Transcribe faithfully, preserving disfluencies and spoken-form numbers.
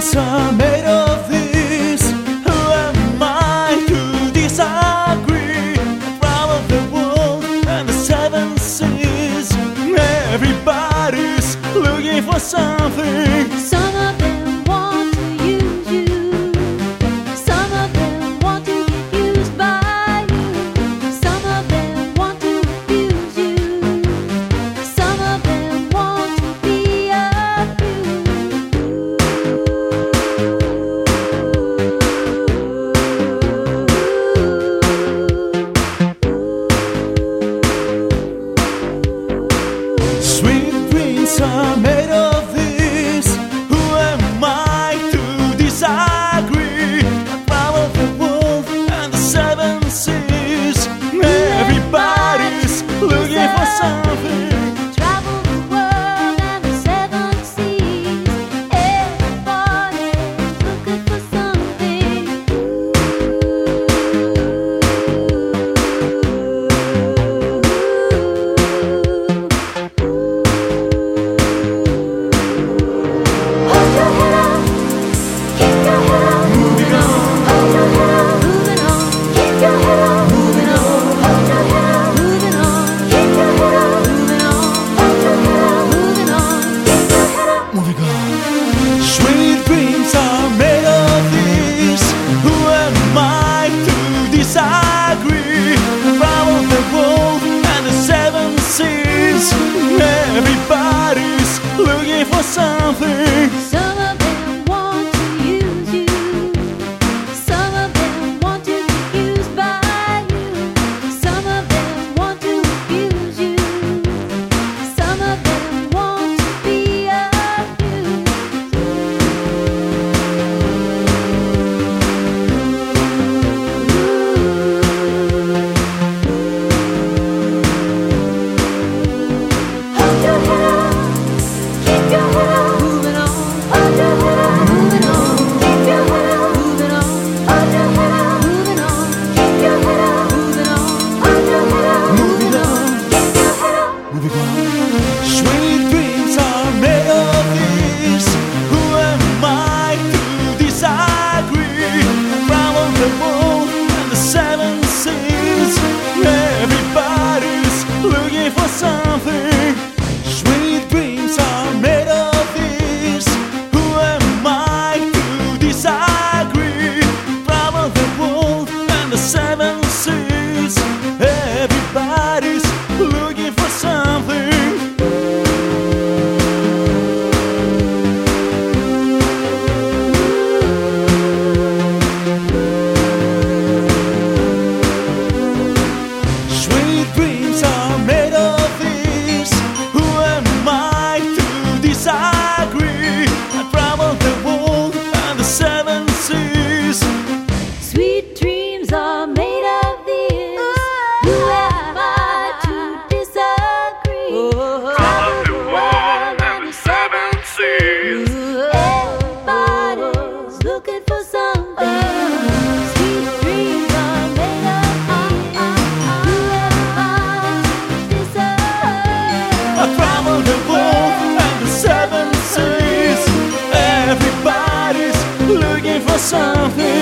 dreams are made of this. Who am I to disagree? I travel the world and the seven seas. Everybody's looking for something. Some of them want to use you. Some of them want to get used by you. Some of them want to abuse you. Some of them want to be abused. Sweet dreams are made of this. Who am I to disagree? I travel the world and the seven seas. Everybody's looking for something. Travel the world and the seven seas. Everybody's looking for something. Hold your head up, keep your head up, Moving on, hold your head up, moving on, keep your head up, moving on, hold your head up, moving on, keep your head up, moving on, hold your head up, moving on, keep your head up. moving on. Sweet dreams are made of this. Who am I to disagree? Travel the world and the seven seas. Everybody's looking for something. Some of them want to use you. Some of them want to get used by you. Some of them want to abuse you. Some of them want to be abused. Hold your head up, keep your head up, moving on. Hold your head up, moving on. Keep your head up, moving on. Hold your head up, moving on. Keep your head up, moving on. Hold your head up, moving on. Keep your head up. Moving on. Sweet dreams are made of this. Who am I to disagree? Travel the world and the seven seas. Everybody's looking for something. Sweet dreams are made of this. Who am I to disagree? Travel the world and the seven seas. Everybody's looking for something. Sweet dreams are made of this. Who am I to disagree? I travel the world and the seven seas. Sweet dreams are made of this. Who am I to disagree? Travel the world and the seven seas. Everybody's looking for something. Sweet dreams are made of this. Who am I to disagree? I travel the world and the seven seas. Everybody's looking for something.